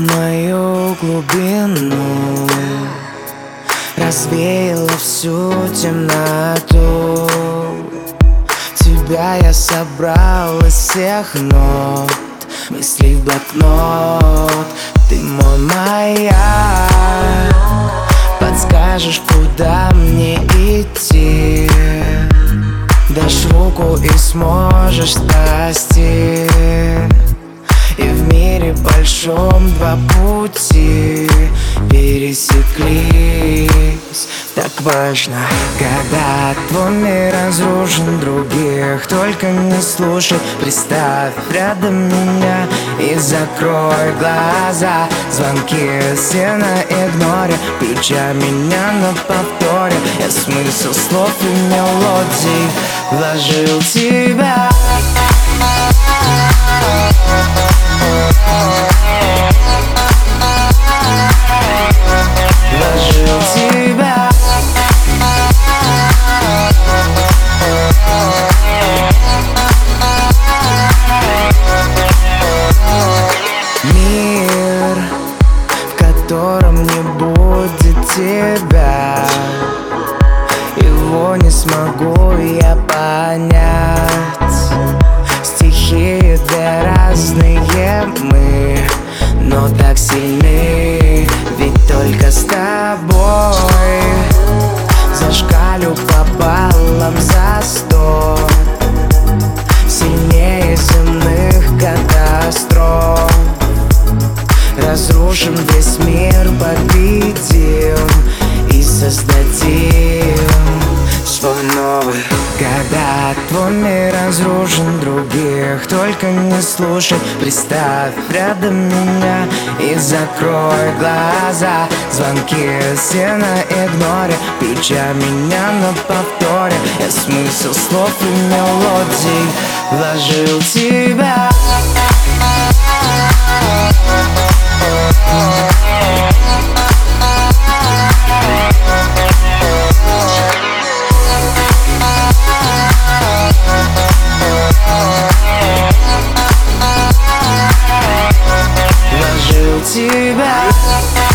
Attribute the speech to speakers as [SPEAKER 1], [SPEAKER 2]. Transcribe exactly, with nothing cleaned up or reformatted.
[SPEAKER 1] мою глубину, развеяла всю темноту. Тебя я собрал из всех нот, мысли в блокнот. Ты мой маяк, подскажешь, куда мне идти. Дашь руку и сможешь спасти. И в мире большом два пути пересеклись. Так важно, когда твой мир разрушен, других только не слушай. Представь рядом меня и закрой глаза. Звонки все на игноре, включай меня на повторе. Я смысл слов и мелодий вложил в тебя. Вложил в тебя. Мир, в котором не будет тебя, его не смогу я понять. Стихи две разные мы, но так сильны, ведь только с тобой. Зашкалю пополам за сто, сильнее земных катастроф. Разрушим весь мир, победим и создадим свой новый. Когда твой мир разрушен, других только не слушай. Представь рядом меня и закрой глаза. Звонки все на игноре, включай меня на повторе. Я смысл слов и мелодий вложил в тебя. Вложил в тебя.